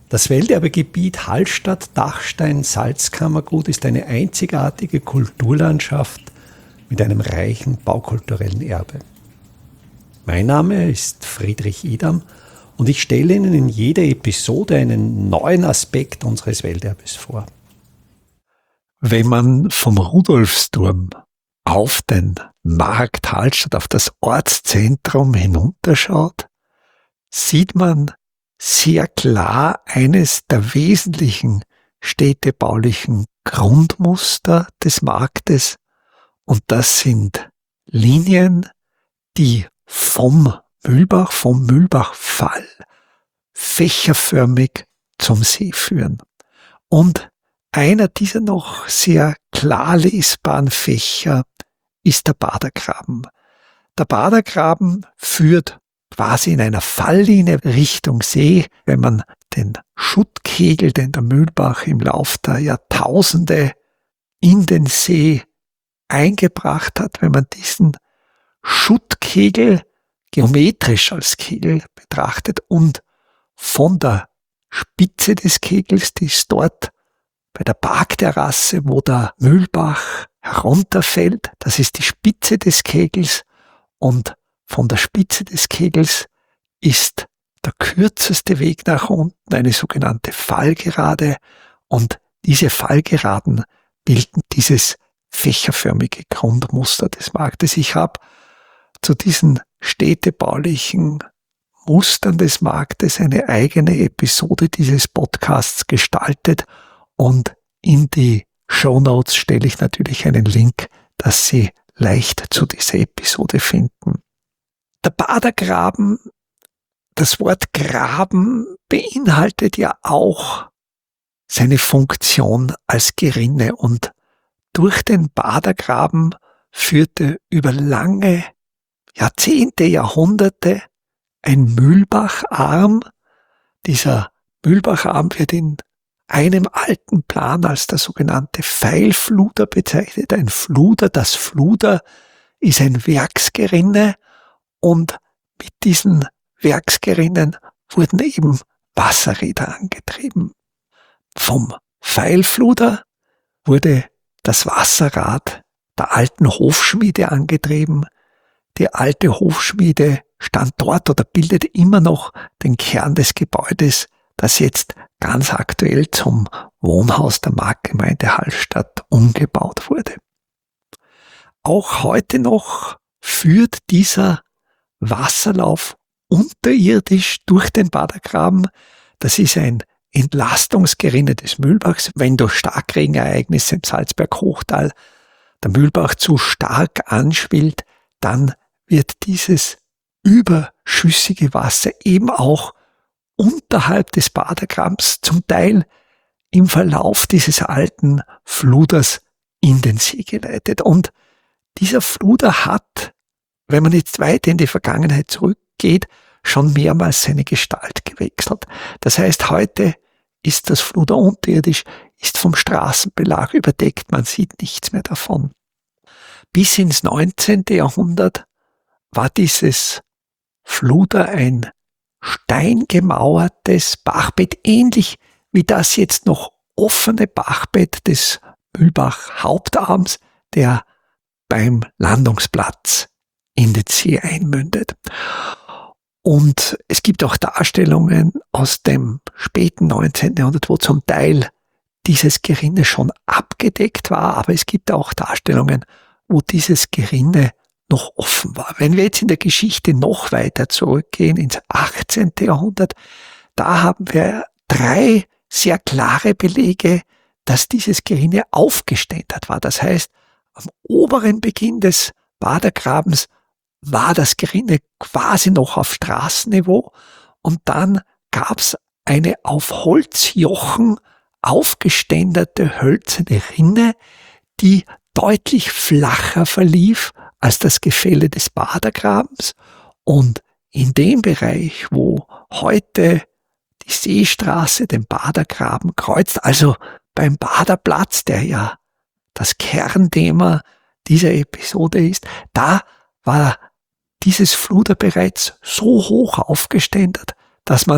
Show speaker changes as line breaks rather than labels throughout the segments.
Das Welterbegebiet Hallstatt-Dachstein-Salzkammergut ist eine einzigartige Kulturlandschaft mit einem reichen baukulturellen Erbe. Mein Name ist Friedrich Idam und ich stelle Ihnen in jeder Episode einen neuen Aspekt unseres Welterbes vor. Wenn man vom Rudolfsturm auf den Markt Hallstatt, auf das Ortszentrum hinunterschaut, sieht man sehr klar eines der wesentlichen städtebaulichen Grundmuster des Marktes, und das sind Linien, die vom Mühlbachfall fächerförmig zum See führen. Und einer dieser noch sehr klar lesbaren Fächer ist der Badergraben. Der Badergraben führt quasi in einer Falllinie Richtung See, wenn man den Schuttkegel, den der Mühlbach im Lauf der Jahrtausende in den See eingebracht hat, wenn man diesen Schuttkegel geometrisch als Kegel betrachtet und von der Spitze des Kegels, die ist dort bei der Parkterrasse, wo der Mühlbach herunterfällt, das ist die Spitze des Kegels, und von der Spitze des Kegels ist der kürzeste Weg nach unten eine sogenannte Fallgerade, und diese Fallgeraden bilden dieses fächerförmige Grundmuster des Marktes. Ich habe zu diesen städtebaulichen Mustern des Marktes eine eigene Episode dieses Podcasts gestaltet, und in die Shownotes stelle ich natürlich einen Link, dass Sie leicht zu dieser Episode finden. Der Badergraben, das Wort Graben beinhaltet ja auch seine Funktion als Gerinne, und durch den Badergraben führte über lange Jahrzehnte, Jahrhunderte ein Mühlbacharm. Dieser Mühlbacharm wird in einem alten Plan als der sogenannte Pfeilfluder bezeichnet. Ein Fluder, das Fluder ist ein Werksgerinne, und mit diesen Werksgerinnen wurden eben Wasserräder angetrieben. Vom Pfeilfluder wurde das Wasserrad der alten Hofschmiede angetrieben. Die alte Hofschmiede stand dort oder bildet immer noch den Kern des Gebäudes, das jetzt ganz aktuell zum Wohnhaus der Marktgemeinde Hallstatt umgebaut wurde. Auch heute noch führt dieser Wasserlauf unterirdisch durch den Badergraben. Das ist ein Entlastungsgerinne des Mühlbachs. Wenn durch Starkregenereignisse im Salzberg-Hochtal der Mühlbach zu stark anschwillt, dann wird dieses überschüssige Wasser eben auch unterhalb des Badergrabens zum Teil im Verlauf dieses alten Fluders in den See geleitet. Und dieser Fluder hat, wenn man jetzt weit in die Vergangenheit zurückgeht, schon mehrmals seine Gestalt gewechselt. Das heißt, heute ist das Fluder unterirdisch, ist vom Straßenbelag überdeckt, man sieht nichts mehr davon. Bis ins 19. Jahrhundert war dieses Fluder ein steingemauertes Bachbett, ähnlich wie das jetzt noch offene Bachbett des Mühlbach-Hauptarms, der beim Landungsplatz in den See einmündet. Und es gibt auch Darstellungen aus dem späten 19. Jahrhundert, wo zum Teil dieses Gerinne schon abgedeckt war, aber es gibt auch Darstellungen, wo dieses Gerinne noch offen war. Wenn wir jetzt in der Geschichte noch weiter zurückgehen, ins 18. Jahrhundert, da haben wir 3 sehr klare Belege, dass dieses Gerinne aufgeständert war. Das heißt, am oberen Beginn des Badergrabens war das Gerinne quasi noch auf Straßenniveau, und dann gab es eine auf Holzjochen aufgeständerte hölzerne Rinne, die deutlich flacher verlief als das Gefälle des Badergrabens, und in dem Bereich, wo heute die Seestraße den Badergraben kreuzt, also beim Baderplatz, der ja das Kernthema dieser Episode ist, da war dieses Fluder bereits so hoch aufgeständert, dass man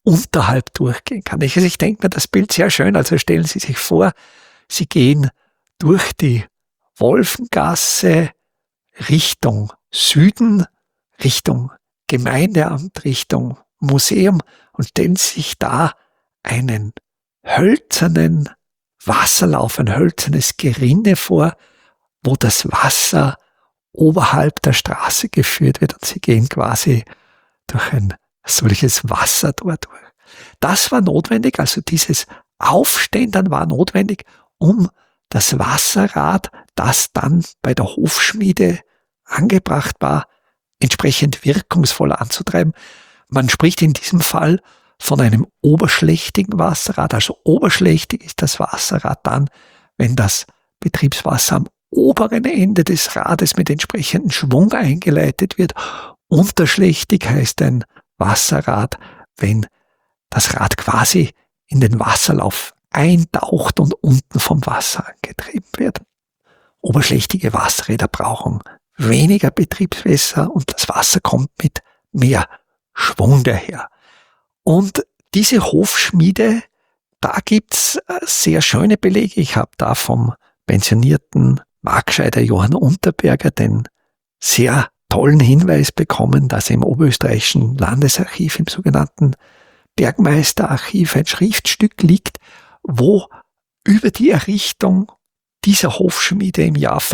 unterhalb durchgehen kann. Ich denke mir das Bild sehr schön. Also stellen Sie sich vor, Sie gehen durch die Wolfengasse Richtung Süden, Richtung Gemeindeamt, Richtung Museum und stellen sich da einen hölzernen Wasserlauf, ein hölzernes Gerinne vor, wo das Wasser oberhalb der Straße geführt wird und Sie gehen quasi durch ein solches Wasser dort durch. Das war notwendig, also dieses Aufständern war notwendig, um das Wasserrad, das dann bei der Hofschmiede angebracht war, entsprechend wirkungsvoll anzutreiben. Man spricht in diesem Fall von einem oberschlächtigen Wasserrad. Also oberschlächtig ist das Wasserrad dann, wenn das Betriebswasser am oberen Ende des Rades mit entsprechendem Schwung eingeleitet wird. Unterschlächtig heißt ein Wasserrad, wenn das Rad quasi in den Wasserlauf eintaucht und unten vom Wasser angetrieben wird. Oberschlächtige Wasserräder brauchen weniger Betriebswasser und das Wasser kommt mit mehr Schwung daher. Und diese Hofschmiede, da gibt's sehr schöne Belege. Ich habe da vom pensionierten Markscheider Johann Unterberger den sehr tollen Hinweis bekommen, dass im Oberösterreichischen Landesarchiv, im sogenannten Bergmeisterarchiv, ein Schriftstück liegt, wo über die Errichtung dieser Hofschmiede im Jahr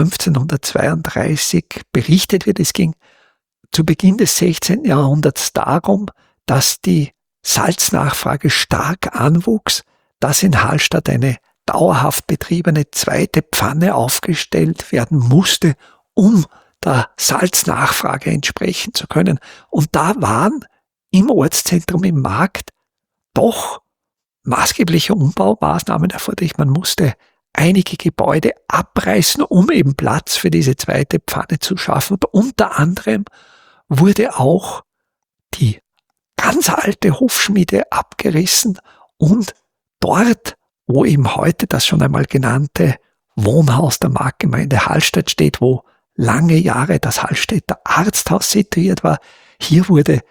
1532 berichtet wird. Es ging zu Beginn des 16. Jahrhunderts darum, dass die Salznachfrage stark anwuchs, dass in Hallstatt eine dauerhaft betriebene zweite Pfanne aufgestellt werden musste, um der Salznachfrage entsprechen zu können. Und da waren im Ortszentrum, im Markt, doch maßgebliche Umbaumaßnahmen erforderlich. Man musste einige Gebäude abreißen, um eben Platz für diese zweite Pfanne zu schaffen. Und unter anderem wurde auch die ganz alte Hofschmiede abgerissen und dort, wo eben heute das schon einmal genannte Wohnhaus der Marktgemeinde Hallstatt steht, wo lange Jahre das Hallstätter Arzthaus situiert war, hier wurde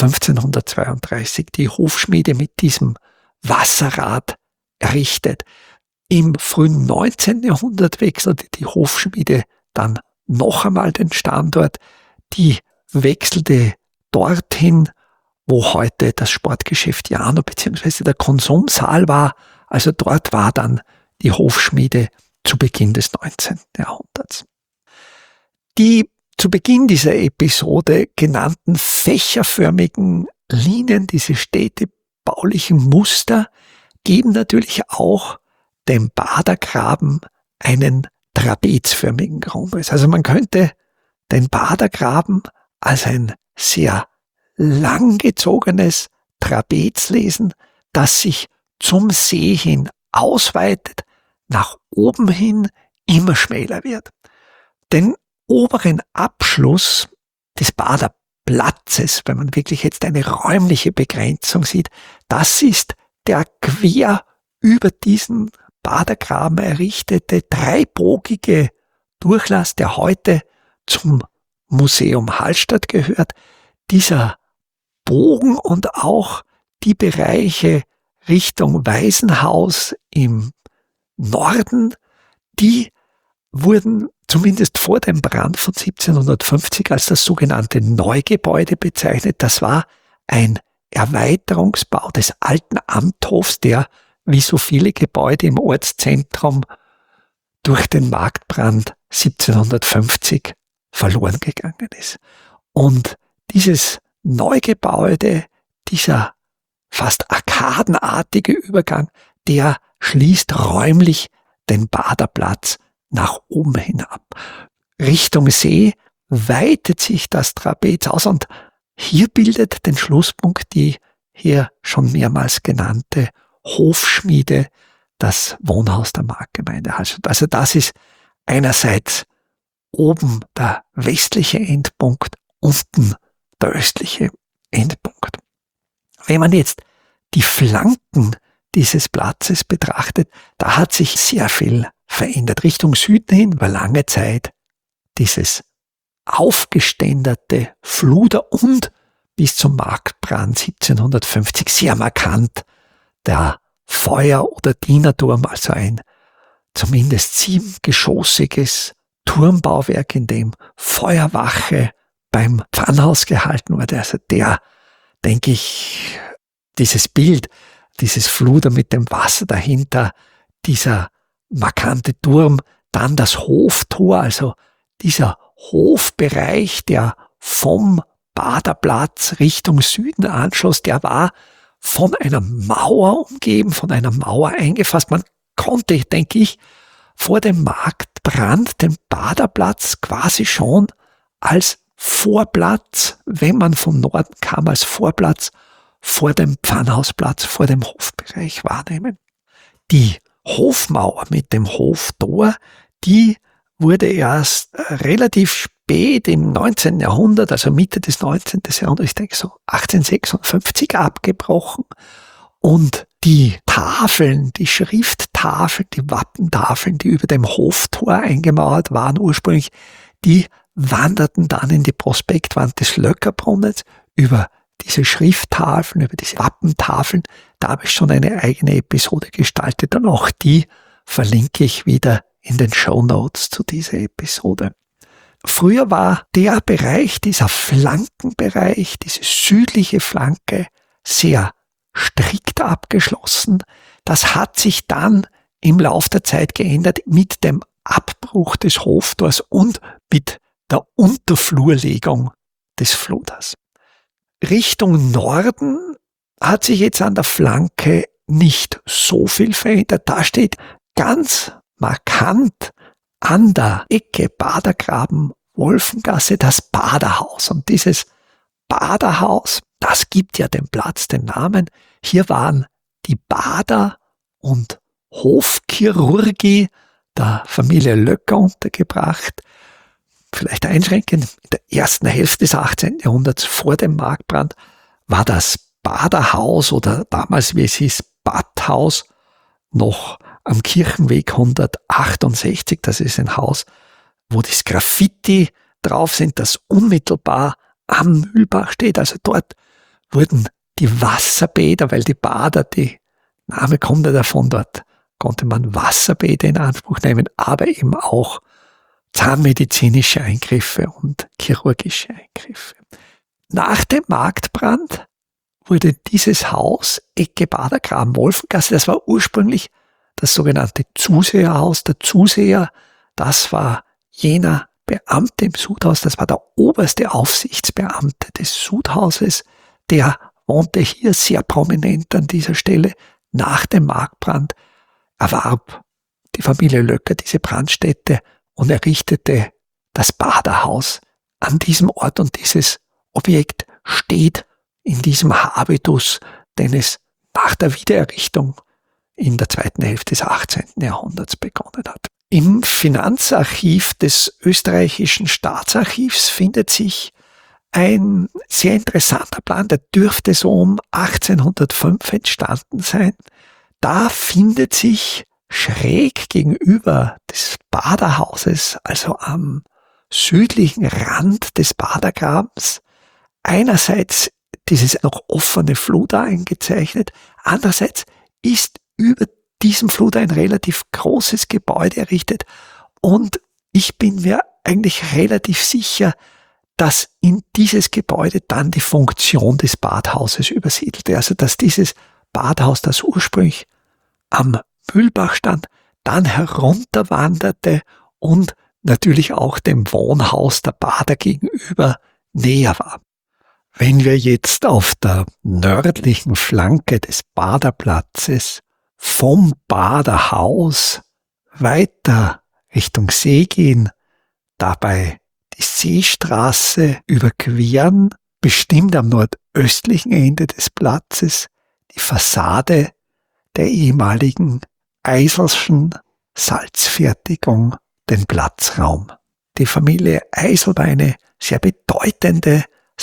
1532 die Hofschmiede mit diesem Wasserrad errichtet. Im frühen 19. Jahrhundert wechselte die Hofschmiede dann noch einmal den Standort. Die wechselte dorthin, wo heute das Sportgeschäft Jano bzw. der Konsumsaal war. Also dort war dann die Hofschmiede zu Beginn des 19. Jahrhunderts. Die zu Beginn dieser Episode genannten fächerförmigen Linien, diese städtebaulichen Muster, geben natürlich auch dem Badergraben einen trapezförmigen Grundriss. Also man könnte den Badergraben als ein sehr langgezogenes Trapez lesen, das sich zum See hin ausweitet, nach oben hin immer schmäler wird. Den oberen Abschluss des Baderplatzes, wenn man wirklich jetzt eine räumliche Begrenzung sieht, das ist der quer über diesen Badergraben errichtete dreibogige Durchlass, der heute zum Museum Hallstatt gehört. Dieser Bogen und auch die Bereiche Richtung Waisenhaus im Norden, die wurden zumindest vor dem Brand von 1750 als das sogenannte Neugebäude bezeichnet. Das war ein Erweiterungsbau des alten Amthofs, der wie so viele Gebäude im Ortszentrum durch den Marktbrand 1750 verloren gegangen ist. Und dieses Neugebäude, dieser fast arkadenartige Übergang, der schließt räumlich den Baderplatz nach oben hinab. Richtung See weitet sich das Trapez aus und hier bildet den Schlusspunkt die hier schon mehrmals genannte Hofschmiede, das Wohnhaus der Marktgemeinde Hallstatt. Also das ist einerseits oben der westliche Endpunkt, unten der östliche Endpunkt. Wenn man jetzt die Flanken dieses Platzes betrachtet, da hat sich sehr viel verändert. Richtung Süden hin war lange Zeit dieses aufgeständerte Fluder- und bis zum Marktbrand 1750 sehr markant der Feuer- oder Dienerturm, also ein zumindest 7-geschossiges Turmbauwerk, in dem Feuerwache beim Pfannhaus gehalten wurde. Also denke ich, dieses Bild, dieses Fluder mit dem Wasser dahinter, dieser markante Turm, dann das Hoftor, also dieser Hofbereich, der vom Baderplatz Richtung Süden anschloss, der war von einer Mauer umgeben, von einer Mauer eingefasst. Man konnte, denke ich, vor dem Marktbrand den Baderplatz quasi schon als Vorplatz, wenn man vom Norden kam, als Vorplatz vor dem Pfannhausplatz, vor dem Hofbereich wahrnehmen. Die Hofmauer mit dem Hoftor, die wurde erst relativ spät im 19. Jahrhundert, also Mitte des 19. Jahrhunderts, ich denke so 1856 abgebrochen. Und die Tafeln, die Schrifttafeln, die Wappentafeln, die über dem Hoftor eingemauert waren ursprünglich, die wanderten dann in die Prospektwand des Löckerbrunnens. Über diese Schrifttafeln, über diese Wappentafeln, da habe ich schon eine eigene Episode gestaltet und auch die verlinke ich wieder in den Shownotes zu dieser Episode. Früher war der Bereich, dieser Flankenbereich, diese südliche Flanke, sehr strikt abgeschlossen. Das hat sich dann im Lauf der Zeit geändert mit dem Abbruch des Hoftors und mit der Unterflurlegung des Fluders. Richtung Norden hat sich jetzt an der Flanke nicht so viel verändert. Da steht ganz markant an der Ecke Badergraben-Wolfengasse das Baderhaus. Und dieses Baderhaus, das gibt ja dem Platz den Namen. Hier waren die Bader und Hofchirurgie der Familie Löcker untergebracht. Vielleicht einschränkend, in der ersten Hälfte des 18. Jahrhunderts vor dem Marktbrand war das Baderhaus oder damals, wie es hieß, Badhaus noch am Kirchenweg 168. Das ist ein Haus, wo das Graffiti drauf sind, das unmittelbar am Mühlbach steht. Also dort wurden die Wasserbäder, weil die Bader, die Name kommt ja davon, dort konnte man Wasserbäder in Anspruch nehmen, aber eben auch zahnmedizinische Eingriffe und chirurgische Eingriffe. Nach dem Marktbrand wurde dieses Haus, Ecke Badergraben-Wolfengasse, das war ursprünglich das sogenannte Zuseherhaus. Der Zuseher, das war jener Beamte im Sudhaus, das war der oberste Aufsichtsbeamte des Sudhauses, der wohnte hier sehr prominent an dieser Stelle. Nach dem Marktbrand erwarb die Familie Löcker diese Brandstätte und errichtete das Baderhaus an diesem Ort. Und dieses Objekt steht in diesem Habitus, den es nach der Wiedererrichtung in der zweiten Hälfte des 18. Jahrhunderts begonnen hat. Im Finanzarchiv des österreichischen Staatsarchivs findet sich ein sehr interessanter Plan, der dürfte so um 1805 entstanden sein. Da findet sich schräg gegenüber des Baderhauses, also am südlichen Rand des Badergrabens, einerseits dieses noch offene Fluder eingezeichnet, andererseits ist über diesem Fluder ein relativ großes Gebäude errichtet und ich bin mir eigentlich relativ sicher, dass in dieses Gebäude dann die Funktion des Badhauses übersiedelte. Also dass dieses Badhaus, das ursprünglich am Mühlbach stand, dann herunterwanderte und natürlich auch dem Wohnhaus der Bader gegenüber näher war. Wenn wir jetzt auf der nördlichen Flanke des Baderplatzes vom Baderhaus weiter Richtung See gehen, dabei die Seestraße überqueren, bestimmt am nordöstlichen Ende des Platzes die Fassade der ehemaligen Eiselschen Salzfertigung, den Platzraum. Die Familie Eisel war eine sehr bedeutende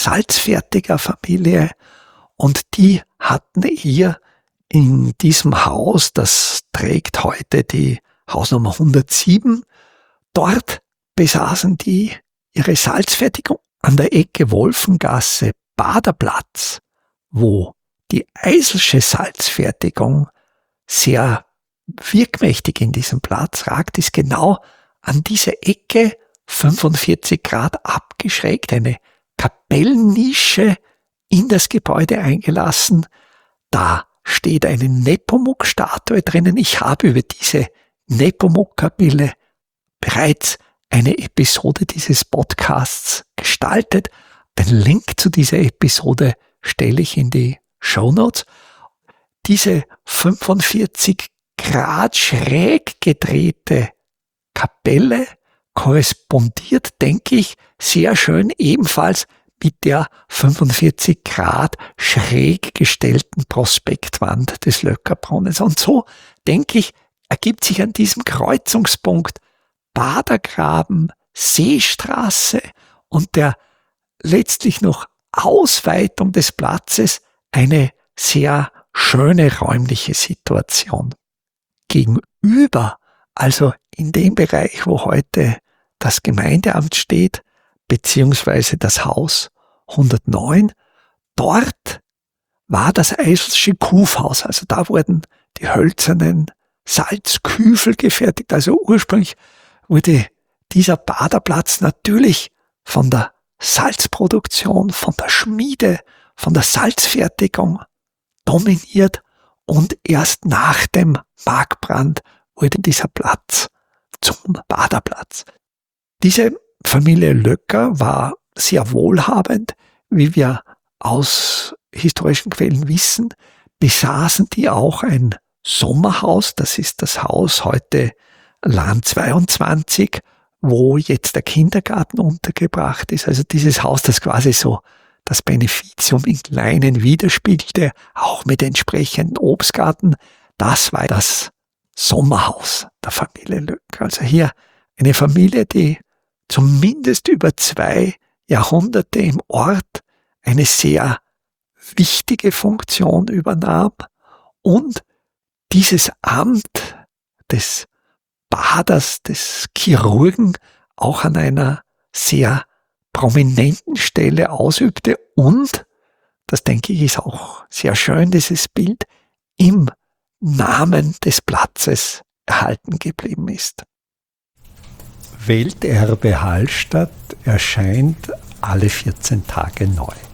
Salzfertigerfamilie und die hatten hier in diesem Haus, das trägt heute die Hausnummer 107, dort besaßen die ihre Salzfertigung an der Ecke Wolfengasse Baderplatz, wo die Eiselsche Salzfertigung sehr wirkmächtig in diesem Platz ragt, ist genau an dieser Ecke 45 Grad abgeschrägt, eine Kapellennische in das Gebäude eingelassen. Da steht eine Nepomuk-Statue drinnen. Ich habe über diese Nepomuk-Kapelle bereits eine Episode dieses Podcasts gestaltet. Den Link zu dieser Episode stelle ich in die Shownotes. Diese 45 Grad schräg gedrehte Kapelle korrespondiert, denke ich, sehr schön ebenfalls mit der 45 Grad schräg gestellten Prospektwand des Löckerbrunnens. Und so, denke ich, ergibt sich an diesem Kreuzungspunkt Badergraben, Seestraße und der letztlich noch Ausweitung des Platzes eine sehr schöne räumliche Situation. Gegenüber, also in dem Bereich, wo heute das Gemeindeamt steht, beziehungsweise das Haus 109, dort war das Eiselsche Kufhaus. Also da wurden die hölzernen Salzküfel gefertigt. Also ursprünglich wurde dieser Baderplatz natürlich von der Salzproduktion, von der Schmiede, von der Salzfertigung dominiert und erst nach dem Markbrand wurde dieser Platz zum Baderplatz. Diese Familie Löcker war sehr wohlhabend, wie wir aus historischen Quellen wissen, besaßen die auch ein Sommerhaus, das ist das Haus heute Land 22, wo jetzt der Kindergarten untergebracht ist. Also dieses Haus, das quasi so das Beneficium in Kleinen widerspiegelte, auch mit entsprechendem Obstgarten, das war das Sommerhaus der Familie Löcker. Also hier eine Familie, die zumindest über 2 Jahrhunderte im Ort eine sehr wichtige Funktion übernahm und dieses Amt des Baders, des Chirurgen auch an einer sehr prominenten Stelle ausübte und, das denke ich ist auch sehr schön, dieses Bild, im Namen des Platzes erhalten geblieben ist. Welterbe Hallstatt erscheint alle 14 Tage neu.